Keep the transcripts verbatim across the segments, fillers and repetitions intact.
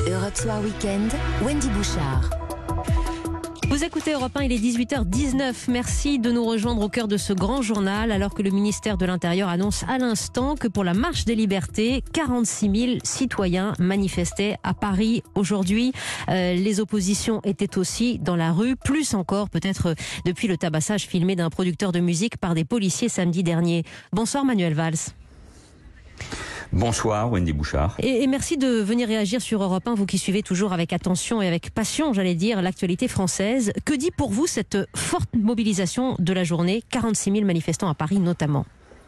Europe Soir Weekend, Wendy Bouchard. Vous écoutez Europe un, il est dix-huit heures dix-neuf. Merci de nous rejoindre au cœur de ce grand journal, alors que le ministère de l'Intérieur annonce à l'instant que pour la marche des libertés, quarante-six mille citoyens manifestaient à Paris aujourd'hui. Euh, les oppositions étaient aussi dans la rue, plus encore peut-être depuis le tabassage filmé d'un producteur de musique par des policiers samedi dernier. Bonsoir Manuel Valls. Bonsoir Wendy Bouchard. Et, et merci de venir réagir sur Europe un, vous qui suivez toujours avec attention et avec passion, j'allais dire, l'actualité française. Que dit pour vous cette forte mobilisation de la journée, quarante-six mille manifestants à Paris notamment?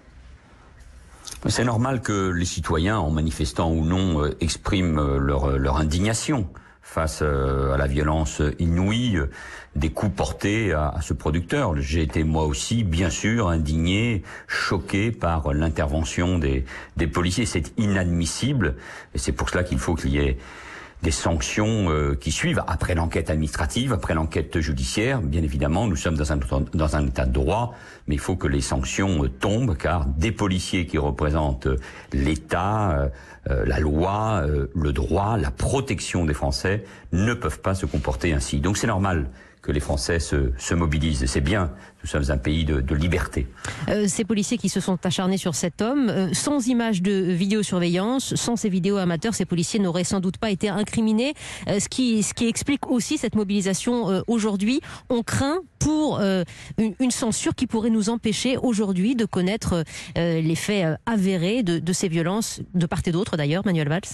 C'est normal que les citoyens, en manifestant ou non, euh, expriment leur, leur indignation face euh, à la violence inouïe des coups portés à, à ce producteur. J'ai été moi aussi, bien sûr, indigné, choqué par l'intervention des, des policiers. C'est inadmissible et c'est pour cela qu'il faut qu'il y ait des sanctions euh, qui suivent après l'enquête administrative, après l'enquête judiciaire. Bien évidemment, nous sommes dans un, dans un état de droit, mais il faut que les sanctions euh, tombent, car des policiers qui représentent euh, l'État, euh, euh, la loi, euh, le droit, la protection des Français ne peuvent pas se comporter ainsi. Donc c'est normal que les Français se, se mobilisent. Et c'est bien, nous sommes un pays de, de liberté. Euh, ces policiers qui se sont acharnés sur cet homme, euh, sans images de vidéosurveillance, sans ces vidéos amateurs, ces policiers n'auraient sans doute pas été incriminés. Euh, ce, qui, ce qui explique aussi cette mobilisation euh, aujourd'hui. On craint pour euh, une, une censure qui pourrait nous empêcher aujourd'hui de connaître euh, les faits euh, avérés de, de ces violences, de part et d'autre d'ailleurs, Manuel Valls.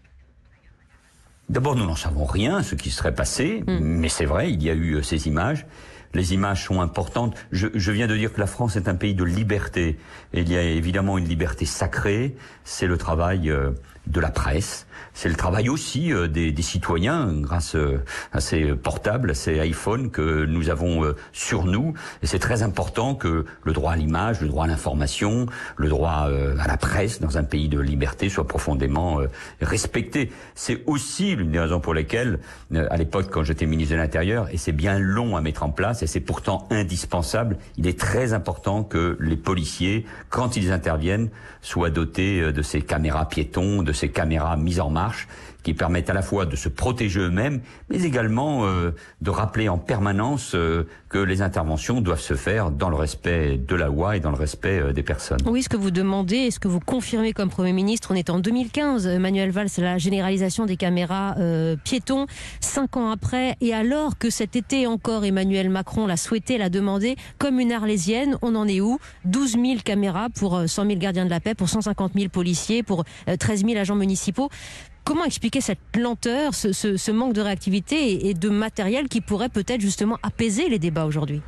D'abord, nous n'en savons rien, ce qui serait passé, mmh. mais c'est vrai, il y a eu ces images. Les images sont importantes. Je, je viens de dire que la France est un pays de liberté. Et il y a évidemment une liberté sacrée, c'est le travail euh, de la presse. C'est le travail aussi euh, des, des citoyens, grâce euh, à ces portables, à ces iPhones que nous avons euh, sur nous. Et c'est très important que le droit à l'image, le droit à l'information, le droit euh, à la presse dans un pays de liberté soit profondément euh, respecté. C'est aussi l'une des raisons pour lesquelles, euh, à l'époque, quand j'étais ministre de l'Intérieur, et c'est bien long à mettre en place, et c'est pourtant indispensable, il est très important que les policiers, quand ils interviennent, soient dotés de ces caméras piétons, de ces caméras mises en marche, qui permettent à la fois de se protéger eux-mêmes, mais également euh, de rappeler en permanence euh, que les interventions doivent se faire dans le respect de la loi et dans le respect euh, des personnes. Oui, ce que vous demandez et ce que vous confirmez comme Premier ministre, on est en deux mille quinze, Manuel Valls, la généralisation des caméras euh, piétons, cinq ans après, et alors que cet été encore Emmanuel Macron l'a souhaité, l'a demandé, comme une arlésienne, on en est où? douze mille caméras pour cent mille gardiens de la paix, pour cent cinquante mille policiers, pour treize mille agents municipaux. Comment expliquer cette lenteur, ce, ce, ce manque de réactivité et, et de matériel qui pourrait peut-être justement apaiser les débats aujourd'hui?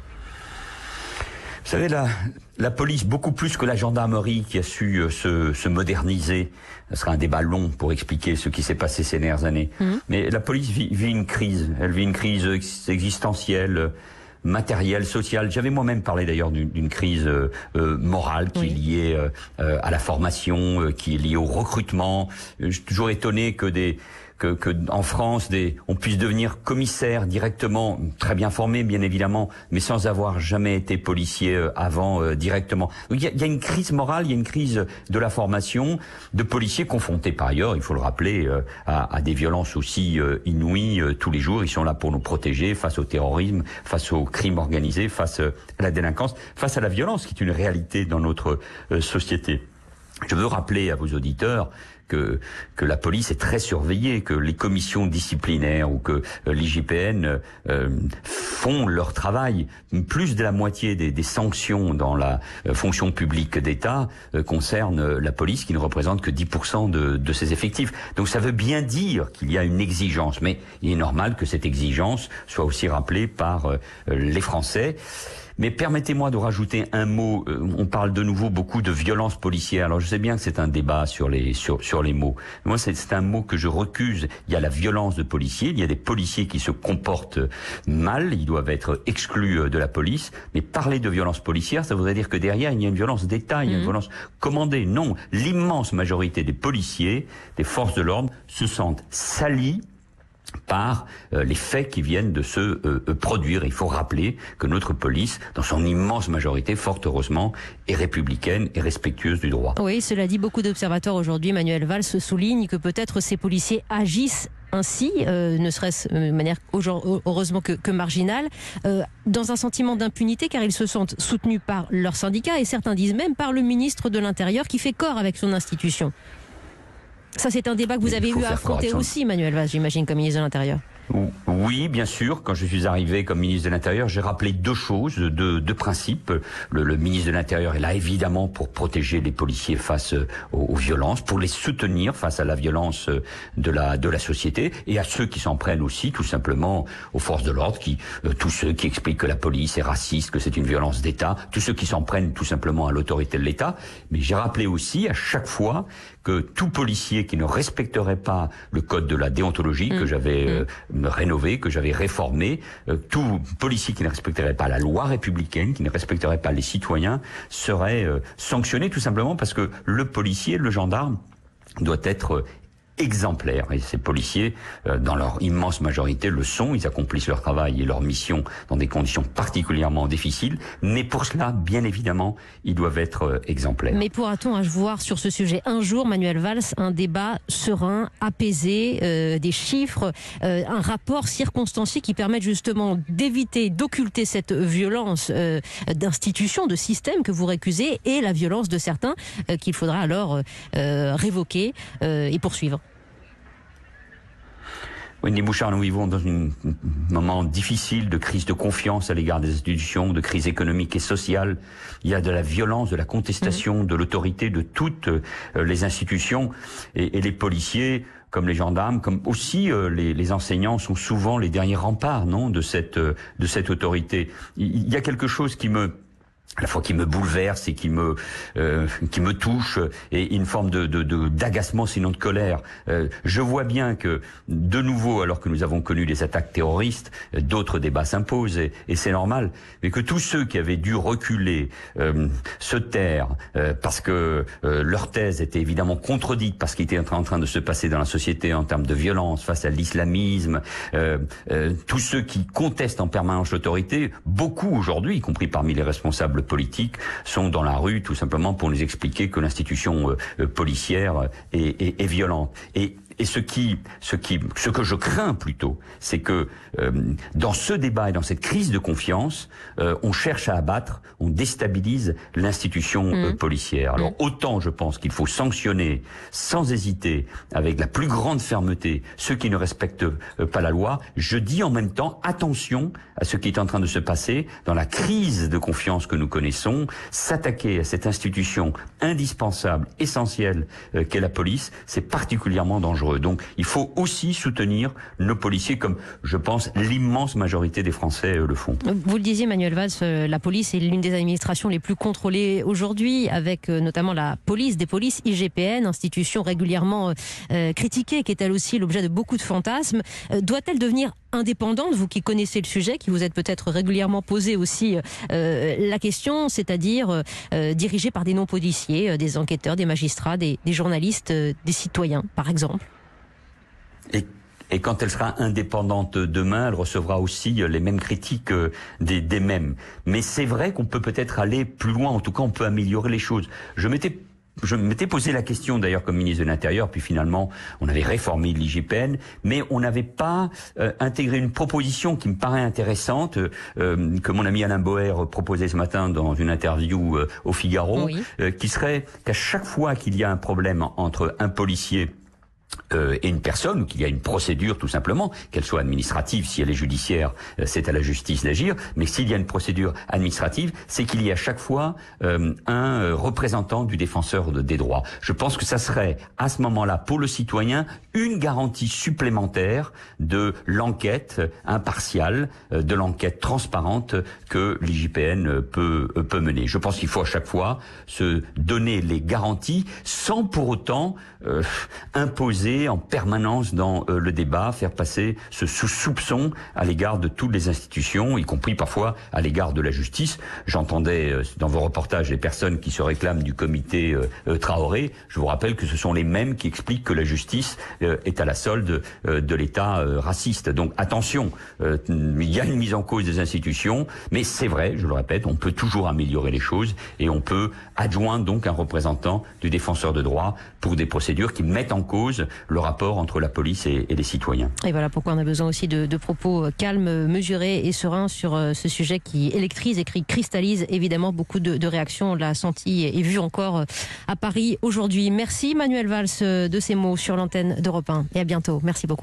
Vous savez, la, la police, beaucoup plus que la gendarmerie qui a su euh, se, se moderniser, ce sera un débat long pour expliquer ce qui s'est passé ces dernières années, mmh. mais la police vit, vit une crise, elle vit une crise existentielle, matériel, social. J'avais moi-même parlé d'ailleurs d'une, d'une crise euh, morale qui oui. est liée euh, à la formation, euh, qui est liée au recrutement. Je suis toujours étonné que des que, que en France, des, on puisse devenir commissaire directement, très bien formé bien évidemment, mais sans avoir jamais été policier euh, avant euh, directement. Donc, il y a, il y a une crise morale, il y a une crise de la formation de policiers confrontés par ailleurs, il faut le rappeler, euh, à, à des violences aussi euh, inouïes euh, tous les jours. Ils sont là pour nous protéger face au terrorisme, face au crime organisé, face euh, à la délinquance, face à la violence qui est une réalité dans notre euh, société. Je veux rappeler à vos auditeurs que, que la police est très surveillée, que les commissions disciplinaires ou que euh, l'I G P N euh, font leur travail. Plus de la moitié des, des sanctions dans la euh, fonction publique d'État euh, concernent euh, la police, qui ne représente que dix pour cent de, de ses effectifs. Donc ça veut bien dire qu'il y a une exigence, mais il est normal que cette exigence soit aussi rappelée par euh, les Français. Mais permettez-moi de rajouter un mot. On parle de nouveau beaucoup de violence policière. Alors je sais bien que c'est un débat sur les sur sur les mots. Moi, c'est, c'est un mot que je recuse. Il y a la violence de policiers. Il y a des policiers qui se comportent mal. Ils doivent être exclus de la police. Mais parler de violence policière, ça voudrait dire que derrière, il y a une violence d'État, il y a une mmh. violence commandée. Non, l'immense majorité des policiers, des forces de l'ordre, se sentent salis par euh, les faits qui viennent de se euh, euh, produire. Il faut rappeler que notre police, dans son immense majorité, fort heureusement, est républicaine et respectueuse du droit. Oui, cela dit, beaucoup d'observateurs aujourd'hui, Manuel Valls, soulignent que peut-être ces policiers agissent ainsi, euh, ne serait-ce de manière heureusement que, que marginale, euh, dans un sentiment d'impunité, car ils se sentent soutenus par leurs syndicats et certains disent même par le ministre de l'Intérieur qui fait corps avec son institution. Ça, c'est un débat que vous avez eu à affronter aussi, Manuel Valls, j'imagine, comme ministre de l'Intérieur. Oui, bien sûr. Quand je suis arrivé comme ministre de l'Intérieur, j'ai rappelé deux choses, deux, deux principes. Le, le ministre de l'Intérieur est là évidemment pour protéger les policiers face aux, aux violences, pour les soutenir face à la violence de la de la société et à ceux qui s'en prennent aussi, tout simplement, aux forces de l'ordre, qui euh, tous ceux qui expliquent que la police est raciste, que c'est une violence d'État, tous ceux qui s'en prennent tout simplement à l'autorité de l'État. Mais j'ai rappelé aussi à chaque fois que tout policier qui ne respecterait pas le code de la déontologie mmh. que j'avais euh, rénové, que j'avais réformé, euh, tout policier qui ne respecterait pas la loi républicaine, qui ne respecterait pas les citoyens, serait euh, sanctionné tout simplement parce que le policier, le gendarme, doit être euh, exemplaires. Et ces policiers, euh, dans leur immense majorité, le sont. Ils accomplissent leur travail et leur mission dans des conditions particulièrement difficiles. Mais pour cela, bien évidemment, ils doivent être euh, exemplaires. Mais pourra-t-on voir sur ce sujet un jour, Manuel Valls, un débat serein, apaisé, euh, des chiffres, euh, un rapport circonstancié qui permette justement d'éviter, d'occulter cette violence euh, d'institution, de système que vous récusez et la violence de certains euh, qu'il faudra alors euh, révoquer euh, et poursuivre? Wendy Bouchard, nous vivons dans un moment difficile de crise de confiance à l'égard des institutions, de crise économique et sociale. Il y a de la violence, de la contestation, mmh. de l'autorité de toutes euh, les institutions. Et, et les policiers, comme les gendarmes, comme aussi euh, les, les enseignants, sont souvent les derniers remparts, non, de cette euh, de cette autorité. Il, il y a quelque chose qui me à la fois qui me bouleverse et qui me euh, qui me touche, et une forme de de, de d'agacement sinon de colère. Euh, je vois bien que de nouveau, alors que nous avons connu les attaques terroristes, euh, d'autres débats s'imposent et, et c'est normal, mais que tous ceux qui avaient dû reculer, euh, se taire euh, parce que euh, leur thèse était évidemment contredite parce qu'il était en train, en train de se passer dans la société en termes de violence face à l'islamisme, euh, euh, tous ceux qui contestent en permanence l'autorité, beaucoup aujourd'hui, y compris parmi les responsables politiques, sont dans la rue tout simplement pour nous expliquer que l'institution euh, policière est, est, est violente. Et Et ce qui, ce qui, ce que je crains plutôt, c'est que euh, dans ce débat et dans cette crise de confiance, euh, on cherche à abattre, on déstabilise l'institution mmh. euh, policière. Alors mmh. autant je pense qu'il faut sanctionner sans hésiter, avec la plus grande fermeté, ceux qui ne respectent euh, pas la loi. Je dis en même temps attention à ce qui est en train de se passer dans la crise de confiance que nous connaissons. S'attaquer à cette institution indispensable, essentielle euh, qu'est la police, c'est particulièrement dangereux. Donc il faut aussi soutenir nos policiers comme, je pense, l'immense majorité des Français euh, le font. Vous le disiez, Manuel Valls, euh, la police est l'une des administrations les plus contrôlées aujourd'hui, avec euh, notamment la police des polices, I G P N, institution régulièrement euh, critiquée, qui est elle aussi l'objet de beaucoup de fantasmes. Euh, doit-elle devenir indépendante, vous qui connaissez le sujet, qui vous êtes peut-être régulièrement posé aussi euh, la question, c'est-à-dire euh, dirigée par des non-policiers, euh, des enquêteurs, des magistrats, des, des journalistes, euh, des citoyens, par exemple? Et Et quand elle sera indépendante demain, elle recevra aussi les mêmes critiques des, des mêmes. Mais c'est vrai qu'on peut peut-être aller plus loin. En tout cas, on peut améliorer les choses. Je m'étais Je m'étais posé la question d'ailleurs comme ministre de l'Intérieur, puis finalement on avait réformé l'I G P N, mais on n'avait pas euh, intégré une proposition qui me paraît intéressante, euh, que mon ami Alain Boer proposait ce matin dans une interview euh, au Figaro, oui. euh, qui serait qu'à chaque fois qu'il y a un problème entre un policier Euh, et une personne, ou qu'il y a une procédure tout simplement, qu'elle soit administrative, si elle est judiciaire, euh, c'est à la justice d'agir, mais s'il y a une procédure administrative, c'est qu'il y a à chaque fois euh, un euh, représentant du défenseur de, des droits. Je pense que ça serait à ce moment-là, pour le citoyen, une garantie supplémentaire de l'enquête impartiale, euh, de l'enquête transparente que l'I G P N peut, euh, peut mener. Je pense qu'il faut à chaque fois se donner les garanties sans pour autant euh, imposer en permanence dans euh, le débat, faire passer ce sous-soupçon à l'égard de toutes les institutions, y compris parfois à l'égard de la justice. J'entendais euh, dans vos reportages les personnes qui se réclament du comité euh, euh, Traoré. Je vous rappelle que ce sont les mêmes qui expliquent que la justice euh, est à la solde euh, de l'État euh, raciste. Donc attention, euh, il y a une mise en cause des institutions, mais c'est vrai, je le répète, on peut toujours améliorer les choses et on peut adjoindre donc un représentant du défenseur de droit pour des procédures qui mettent en cause le rapport entre la police et, et les citoyens. Et voilà pourquoi on a besoin aussi de, de propos calmes, mesurés et sereins sur ce sujet qui électrise et qui cristallise évidemment beaucoup de, de réactions. On l'a senti et vu encore à Paris aujourd'hui. Merci Manuel Valls de ces mots sur l'antenne d'Europe un et à bientôt. Merci beaucoup.